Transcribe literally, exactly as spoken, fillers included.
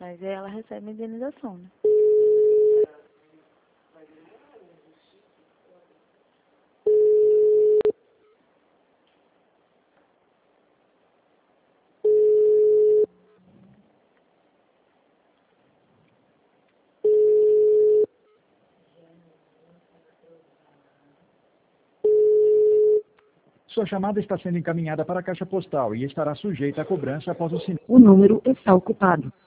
Mas aí ela recebe a indenização, né? Sua chamada está sendo encaminhada para a caixa postal e estará sujeita a cobrança após o sinal. O número está ocupado.